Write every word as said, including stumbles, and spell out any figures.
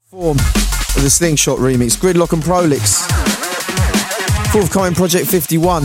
Form of the Slingshot remix, Gridlock and Prolix. Forthcoming Project fifty-one.